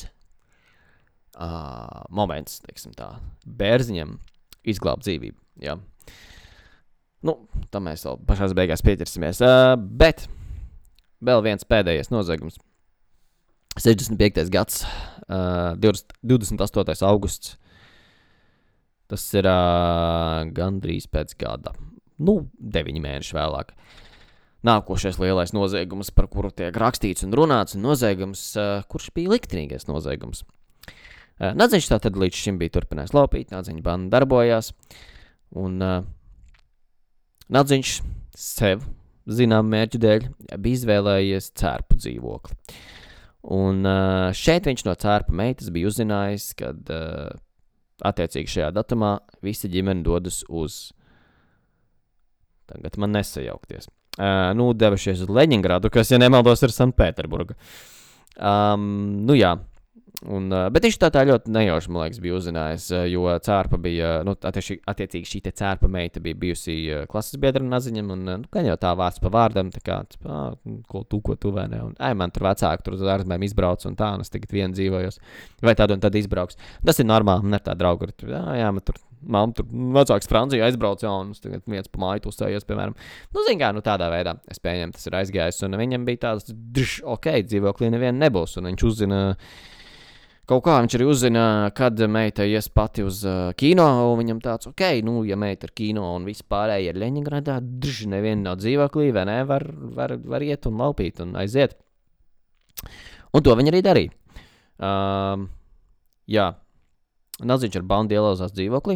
uh, moments, teiksim tā, bērziņam izglāb dzīvību, jā. Nu, tam mēs vēl pašās beigās pieķersimies, uh, bet vēl viens pēdējais noziegums. sešdesmit piektais gads, uh, divdesmit astotais augusts, tas ir uh, gandrīz pēc gada, nu, deviņi mēneši vēlāk. Nākošais lielais noziegums, par kuru tiek rakstīts un runāts, un noziegums, uh, kurš bija liktenīgais noziegums. Uh, Nadziņš tātad līdz šim bija turpinājis laupīt, Nadziņa banda darbojās, un uh, Nadziņš sev, zinām mērķu dēļ, bija izvēlējies cērpu dzīvokli. Un uh, šeit viņš no cērpa meitas bija uzzinājis, kad uh, attiecīgi šajā datumā visa ģimene dodas uz, tagad man nesajaukties, uh, nu, devušies uz Leņingradu, kas, ja nemaldos, ir Sanktpēterburga. Um, nu jā, un, uh, bet viņš tā tā ļoti nejauši, man liekas, bija uzzinājis, uh, jo cērpa bija, nu, attiecīgi, attiecīgi šī te cērpa meita bija bijusi uh, klases biedra Nadziņam, un, uh, nu, gan jau tā vārds pa vārdam, tā kā, tā, ko tu, ko tu vai ne, un, ai, man tur vecāki tur uz ārzemēm izbrauc, un tā, un es tagad vien dzīvojos, vai tādu un tad izbrauks. Tas ir normāli, man ir tā drauga, tur, jā, jā, man tur, mamma tur, vecāks Francijā aizbrauc, jā, un es tagad viens pa māju uzstājies, piemēram. Nu, zin kā, nu, tādā veidā, es pieņemu, tas ir aizgājis, un viņam bija tāds, drž, ok, dzīvoklī nevien nebūs, un viņš uzzina, kaut kā viņš arī uzzina, kad meita ies pati uz uh, kino, un viņam tāds, ok, nu, ja meita ir kino un viss pārējie ir Ļeņingradā, drž, neviena nav dzīvoklī, vai ne, var, var, var iet un laupīt un aiziet. Un to viņi arī darīja. Um, jā, Nadziņš ar bandu ielauzās dzīvoklī.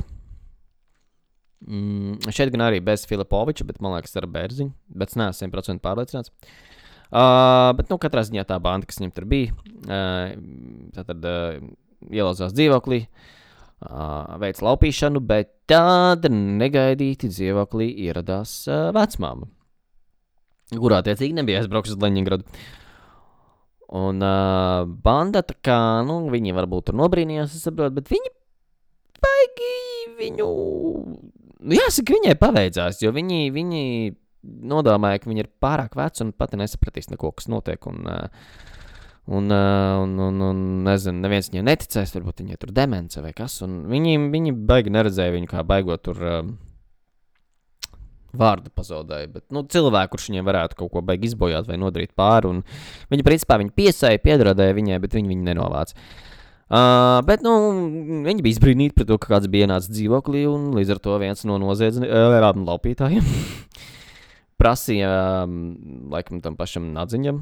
Mm, šeit gan arī bez Filipoviča, bet man liekas ar bērziņu, bet es neesmu simt procenti pārliecināts. Uh, bet, nu, katrā ziņā tā banda, kas viņam tur bija, uh, tātad uh, ielauzās dzīvoklī, uh, veic laupīšanu, bet tāda negaidīti dzīvoklī ieradās uh, vecmāma, kurā attiecīgi nebija aizbrauks uz Leņingradu. Un uh, banda, tā kā, nu, viņi varbūt tur nobrīnījās, es saprotu, bet viņi baigi viņu, jāsaka, viņai paveicās, jo viņi, viņi nodomāja, ka viņi ir pārāk veci un pati nesapratīs neko, kas notiek, un, un, un, un, un nezinu, neviens viņai neticēs, varbūt viņai tur demence vai kas, un viņi, viņi baigi neredzēja viņu kā baigot tur um, vārdu pazaudēja, bet, nu, cilvēku, kurš viņiem varētu kaut ko baigi izbojāt vai nodarīt pāri, un viņi, principā, viņi piesēja, piedrodēja viņai, bet viņi viņu nenovāc. Uh, bet, nu, viņi bija izbrīnīti par to, ka kāds bija ienācis dzīvoklī, un līdz ar to viens no noziedzini, uh, laupītājiem prasīja, um, laikam, tam pašam Nadziņam.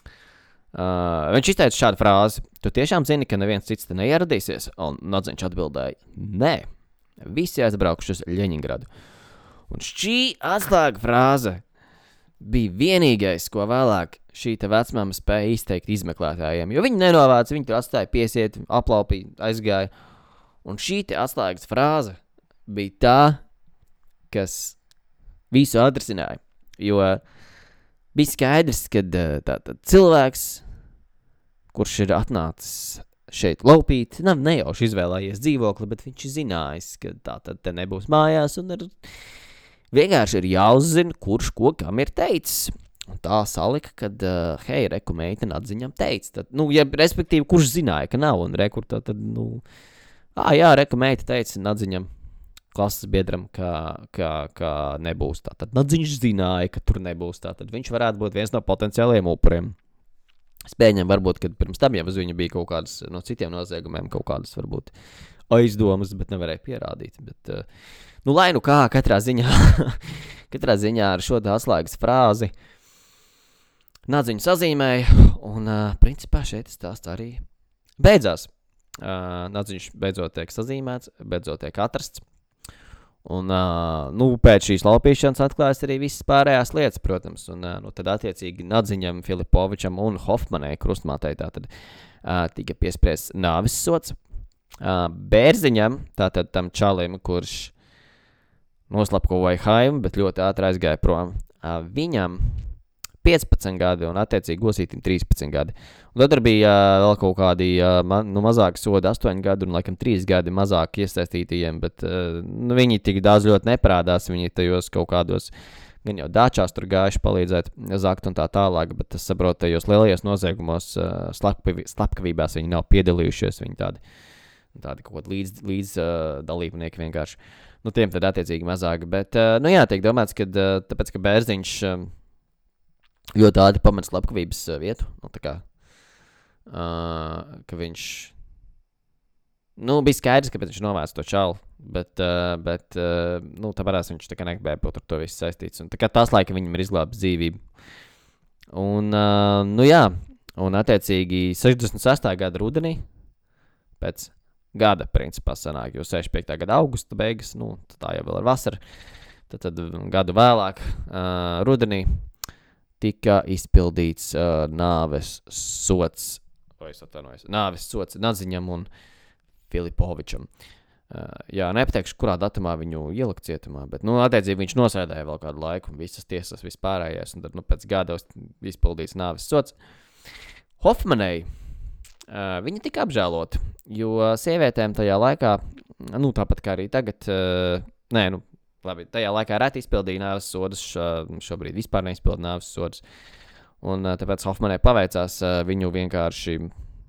Uh, viņš izteica šādu frāzi, tu tiešām zini, ka neviens cits te neieradīsies? Un Nadziņš atbildēja, nē, visi aizbraukši uz Ļeņingradu. Un šī atslēga frāze bija vienīgais, ko vēlāk šī te vecmama spēja izteikt izmeklētājiem, jo viņi nenovāca, viņi tur atstāja piesiet, aplaupīja, aizgāja. Un šī te atslēgas frāze bija tā, kas visu atrisināja. Jo bija skaidrs, ka tātad cilvēks, kurš ir atnācis šeit laupīt, nav nejauši izvēlējies dzīvokli, bet viņš zinājis, ka tātad te nebūs mājās, un ir, vienkārši ir jāuzzina, kurš ko kam ir teicis. Un tā salika, kad, uh, hei, reku meita Nadziņam teica. Tad, nu, ja, respektīvi, kurš zināja, ka nav, un rekur tā tad, nu, ā, jā, reku meita teica Nadziņam, klases biedram, ka, ka, ka nebūs tā. Tad Nadziņš zināja, ka tur nebūs tā. Tad viņš varētu būt viens no potenciāliem upuriem. Es pieņemu, varbūt, kad pirms tam jau uz viņu bija kaut kādas no citiem noziegumiem, kaut kādas, varbūt, aizdomas, bet nevarēja pierādīt. Bet, nu, lai nu kā, katrā ziņā, katrā ziņā ar šo atslēgas frāzi Nadziņu sazīmēja, un, principā, šeit stāsts arī beidzās. Nadziņš beidzot tiek sazīmēts, beidzot tiek atrasts. Un, uh, nu, pēc šīs laupīšanas atklājas arī visas pārējās lietas, protams, un, uh, nu, tad attiecīgi Nadziņam, Filipovičam un Hofmanai krustmātei tātad uh, tika piespriests nāves sods. Uh, Bērziņam, tātad tam čalim, kurš noslapkoja Haimu, bet ļoti ātri aizgāja prom, uh, viņam piecpadsmit gadi un attiecīgi Osītim trīspadsmit gadi. Un tad bija uh, vēl kaut kādi uh, ma, nu, mazāki sodi astoņi gadi un laikam trīs gadi mazāk iesaistītajiem, bet uh, nu, viņi tik daudz ļoti neparādās, viņi tajos kaut kādos gan jau dāčās tur gājuši palīdzēt zakt un tā tālāk, bet es saprotu, tajos lielajos noziegumos uh, slepkavībās viņi nav piedalījušies, viņi tādi, tādi kaut kādi līdz, līdz uh, dalībnieki vienkārši. Nu, tiem tad attiecīgi mazāk, bet, uh, nu jā, tiek domāts, ka uh, tāpēc, ka Bērziņš uh, ļoti ātri pamata slepkavības uh, vietu, nu, tā kā, uh, ka viņš, nu, bija skaidrs, kāpēc viņš novāca to čalu, bet, uh, bet uh, nu, tāpēc viņš tā kā negribēja būt ar to visu saistīts, un tā kā tās laika viņam ir izglābis dzīvību. Un, uh, nu jā, un attiecīgi sešdesmit sestā gada rudenī, pēc gada, principā, sanāk, jo sešdesmit piektā gada augusta beigas, nu, tā jau vēl ir vasara, tad, tad gadu vēlāk, uh, rudenī, tika izpildīts uh, nāves sots, vai es atvainojos, nāves sots Nadziņam un Filipovičam. Uh, jā, nepateikšu, kurā datumā viņu ielikt cietumā, bet, nu, attiecīgi viņš nosēdēja vēl kādu laiku, visas tiesas vispārējais, un tad, nu, pēc gada izpildīts nāves sots. Hofmanei, Uh, viņa tika apžēlota, jo sievietēm tajā laikā, nu tāpat kā arī tagad, uh, nē, nu, labi, tajā laikā reti izpildīja nāves sodus, šobrīd vispār neizpilda nāves sodus, un uh, tāpēc Hofmanei paveicās, uh, viņu vienkārši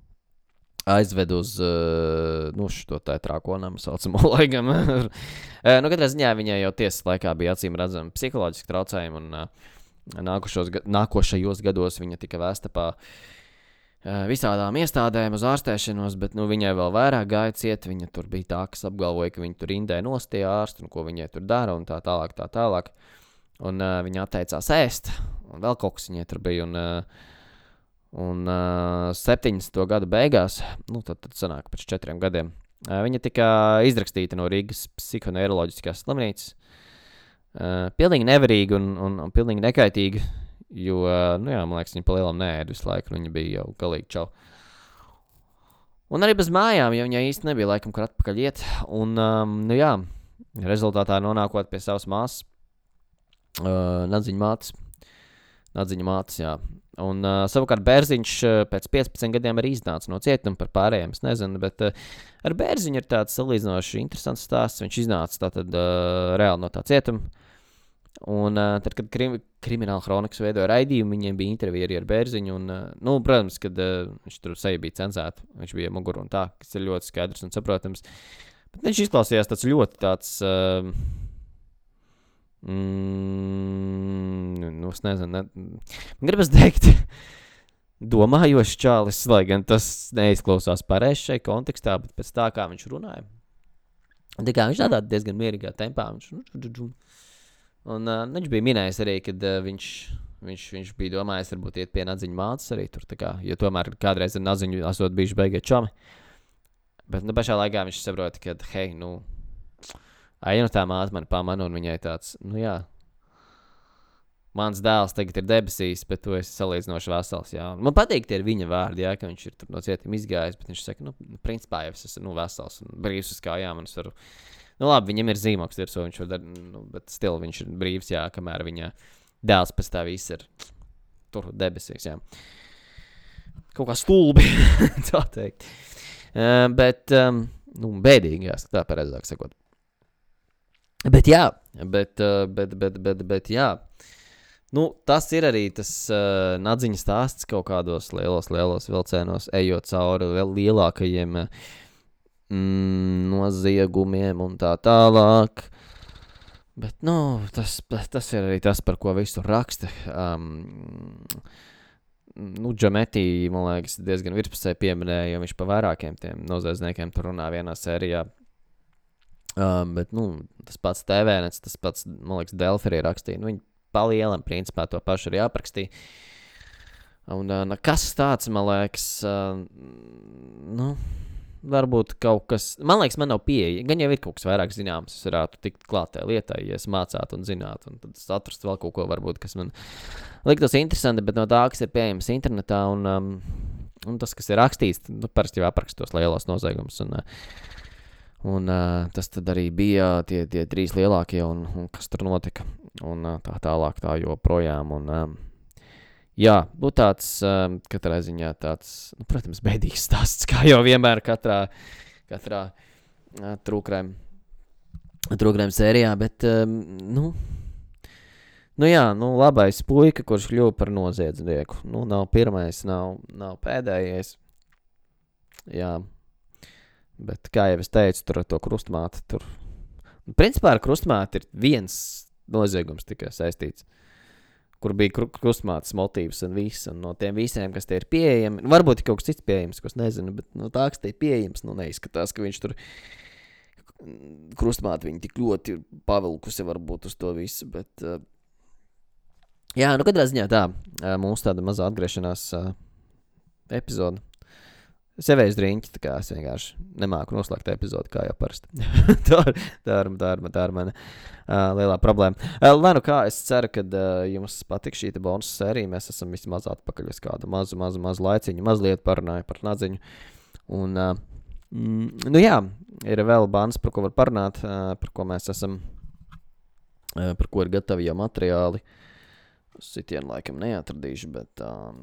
aizved uz, uh, nu, šo tā trākonam saucamo laikam. uh, nu, katrā ziņā viņai jau tiesas laikā bija acīm redzami psiholoģiski traucējumi, un uh, nākošos, nākošajos gados viņa tika vēsta pa visādām iestādēm uz ārstēšanos, bet nu, viņai vēl vairāk gāja ciet, viņa tur bija tā, kas apgalvoja, ka viņa tur indē nost tie ārsti, un ko viņai tur dara, un tā tālāk, tā tālāk, un uh, viņa atteicās ēst, un vēl kaut kas viņai tur bija, un, uh, un uh, septiņdesmito gadu beigās, nu, tad, tad sanāk pēc četriem gadiem, uh, viņa tika izrakstīta no Rīgas psihoneiroloģiskās slimnīcas, uh, pilnīgi nevarīga un, un, un pilnīgi nekaitīga, jo, nu jā, man liekas, viņa pa lielam neēda visu laiku, un viņa bija jau galīgi čau. Un arī bez mājām, jo viņai īsti nebija laikam, kur atpakaļ iet, un, um, nu jā, rezultātā nonākot pie savas māsas, uh, Nadziņa mātes, Nadziņa mātes, jā. Un uh, savukārt Bērziņš uh, pēc piecpadsmit gadiem arī iznāca no cietuma par pārējiem, es nezinu, bet uh, ar Bērziņu ir tāds salīdzinoši interesants stāsts, viņš iznāca tātad uh, reāli no tā cietuma. Un uh, tad, kad krim, krimināla kronikas veidoja raidījumu, viņiem bija intervija arī ar Bērziņu, un, uh, nu, protams, kad uh, viņš tur seja bija cenzēta, viņš bija muguru un tā, kas ir ļoti skaidrs un saprotams, bet viņš izklausījās tāds ļoti tāds, uh, mm, nu, es nezinu, ne, man gribas teikt, domājošs čālis, lai gan tas neizklausās pareizi šai kontekstā, bet pēc tā, kā viņš runāja, tā kā viņš tādā diezgan mierīgā tempā, viņš, un uh, viņš bija minējis arī, kad uh, viņš, viņš, viņš bija domājis varbūt iet pie Nadziņa mātes arī tur, tā kā, jo tomēr kādreiz ar Nadziņu esot bijuši beigie čomi. Bet, nu, pašā laikā viņš saprota, ka, hei, nu, ai, nu tā māte mani pamana, un viņai tāds, nu jā, mans dēls tagad ir debesīs, bet tu esi salīdzinoši vesels, jā. Man patīk tie ir viņa vārdi, jā, ka viņš ir tur no cietuma izgājis, bet viņš saka, nu, principā jau es esmu, nu, vesels un brīvs uz kājām, un es varu. Nu labi, viņam ir zīmoks, ir so viņš var dar, nu, bet stil viņš ir brīvs, jā, kamēr viņa dēls pēc tā viss ir tur debesīs, jā. Kaut kā stulbi, tā teikt. Uh, bet, um, nu, bēdīgi, jā, tā pareizāk sakot. Bet jā, bet, uh, bet, bet, bet, bet jā. Nu, tas ir arī tas uh, Nadziņa stāsts kaut kādos lielos, lielos vilcēnos, ejot cauri vēl lielākajiem uh, Mm, noziegumiem un tā tālāk. Bet, nu, tas, tas ir arī tas, par ko visu raksta. Um, nu, Džametī, man liekas, diezgan virspusē pieminēja, jo viņš pa vairākiem tiem noziedzniekiem tur runā vienā sērijā. Um, bet, nu, tas pats T V nets, tas pats, man liekas, Delfi arī rakstīja. Nu, viņi palielam, principā, to pašu arī aprakstīja. Un, uh, kas tāds, man liekas, uh, nu... varbūt kaut kas, man liekas, man nav pieeja, gan jau ir kaut kas vairāk zināms, es varētu tikt klātē lietai, ja es mācātu un zinātu, un tad es atrastu vēl kaut ko varbūt, kas man liktos interesanti, bet no tā, kas ir pieejams internetā, un, um, un tas, kas ir rakstīts, nu, parasti jau aprakstos lielos noziegumus, un, un uh, tas tad arī bija tie, tie trīs lielākie, un, un kas tur notika, un uh, tā tālāk tā joprojām, un um, jā, būtu tāds, um, katrā ziņā tāds, nu, protams, bēdīgs stāsts, kā jau vienmēr katrā, katrā uh, trūkrēm, trūkrēm sērijā, bet, um, nu, Nu jā, nu labais puika, kurš kļuva par noziedznieku. Nu, nav pirmais, nav, nav pēdējais. Jā. Bet, kā jau es teicu, tur ar to krustmāti, tur... Principā ar krustmāti ir viens noziegums tikai saistīts, kur bija krustmātes motīvs un viss, un no tiem visiem, kas tie ir pieejami, varbūt ir kaut kas cits pieejams, ko es nezinu, bet no tā, kas tie ir pieejams, nu neizskatās, ka viņš tur krustmāti viņi tik ļoti pavilkusi varbūt uz to visu, bet... Uh, jā, nu katrā ziņā tā, uh, mūsu tāda mazā atgriešanās uh, epizoda. Es jau uz riņķi, tā kā es vienkārši nemāku noslēgt epizodu, kā jau parasti. tā, ir, tā, ir, tā, ir, tā ir mana uh, lielā problēma. Uh, lai nu kā, es ceru, ka uh, jums patīk šī bonus sērija. Mēs esam vismaz atpakaļ uz kādu mazu, mazu, mazu laiciņu. Mazliet parunāju par nadziņu. Un, uh, mm, nu jā, ir vēl bans, par ko var parunāt, uh, par ko mēs esam, uh, par ko ir gatavi jau materiāli. Sitienu laikam neatradīšu, bet... Um,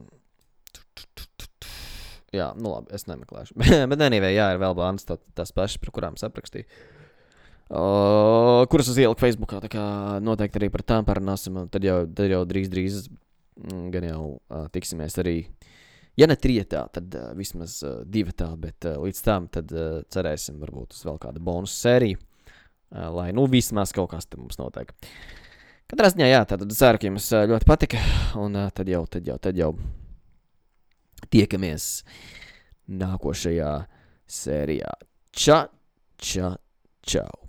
Jā, nu labi, es nemeklēšu. Bet anyway, jā, ir vēl bānas tā, tās pašas, par kurām saprakstīju. Uh, kuras uz ieliku Facebookā, tā kā noteikti arī par tām parunāsim. Tad jau, tad jau drīz, drīz gan jau uh, tiksimies arī, ja ne trietā, tad uh, vismaz uh, divatā, bet uh, līdz tam tad uh, cerēsim varbūt uz vēl kādu bonus sēriju, uh, lai nu vismaz kaut kas te mums notiek. Katrā ziņā, jā, tad ceru, ka jums uh, ļoti patika, un uh, tad jau, tad jau, tad jau. Tiekamies nākošajā sērijā. Ča, ča, čau.